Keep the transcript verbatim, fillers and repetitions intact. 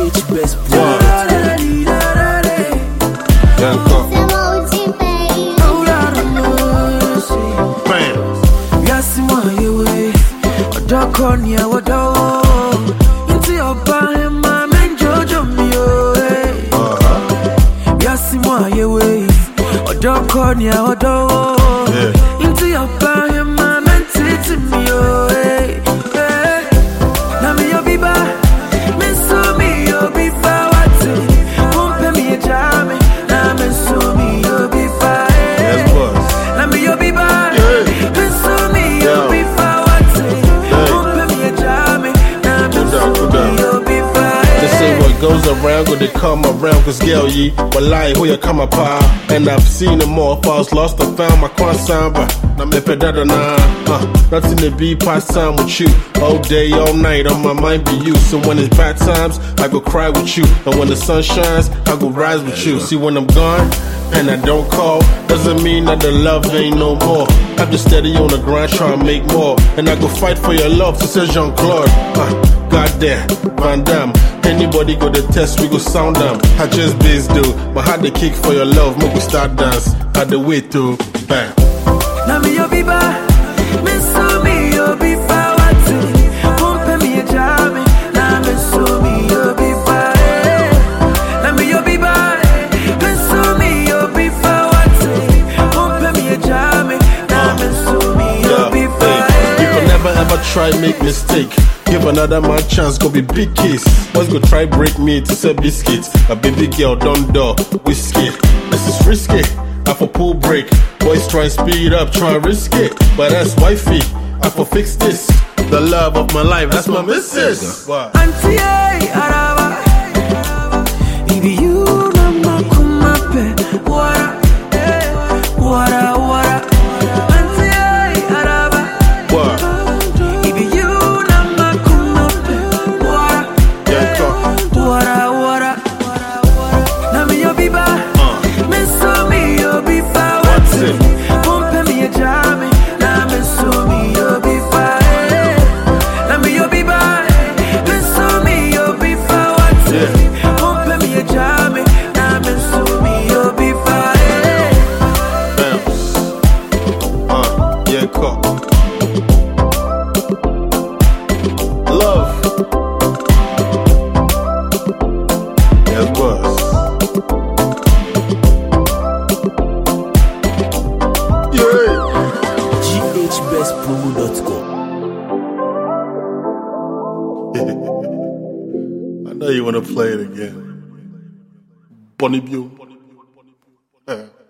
H best boy. Konya wado into your body, my man Jojo mio. Yasi mo yewe, odo konya wado into your body, my man titi mio. Na mi yo biba, me so mi yo biba wati, kumpe mi jami, na me so mi yo biba. Yes, boss. Na mi yo biba, me so mi yo biba. Goes around, go they come around, cause girl, ye, but lie, who you come apart. And I've seen them all, if I was lost, I found my cross samba. Now me pedada na, uh, nothing to be past time with you. All day, all night, on my mind be you. So when it's bad times, I go cry with you. And when the sun shines, I go rise with you. See, when I'm gone, and I don't call, doesn't mean that the love ain't no more. I'm just steady on the grind, trying to make more. And I go fight for your love, so says Jean-Claude. Uh, Goddamn, Van Damme. Anybody go to test, we go sound them. I just biz do, but had the kick for your love, make we start dance. Had the way to bang. Na mi yo biba, me so mi yo biba wati, kumpe mi jami, na me so mi yo biba. Na mi yo biba, me so mi yo biba wati, kumpe mi jami, na me so mi yo biba. You can never ever try make mistake. Give another man chance, go be big case. Boys go try break me to sell biscuits. A baby girl don't do whiskey. This is risky, I for pull break. Boys try speed up, try risk it. But that's wifey, I for fix this. The love of my life, that's my missus. Auntie, araba, ibi you na makumape. Wara, wara, wara. Auntie, araba, what? Love. Yes, boss. Yeah. G H best promo dot com. I know you want to play it again. Bonnie Bew. Yeah.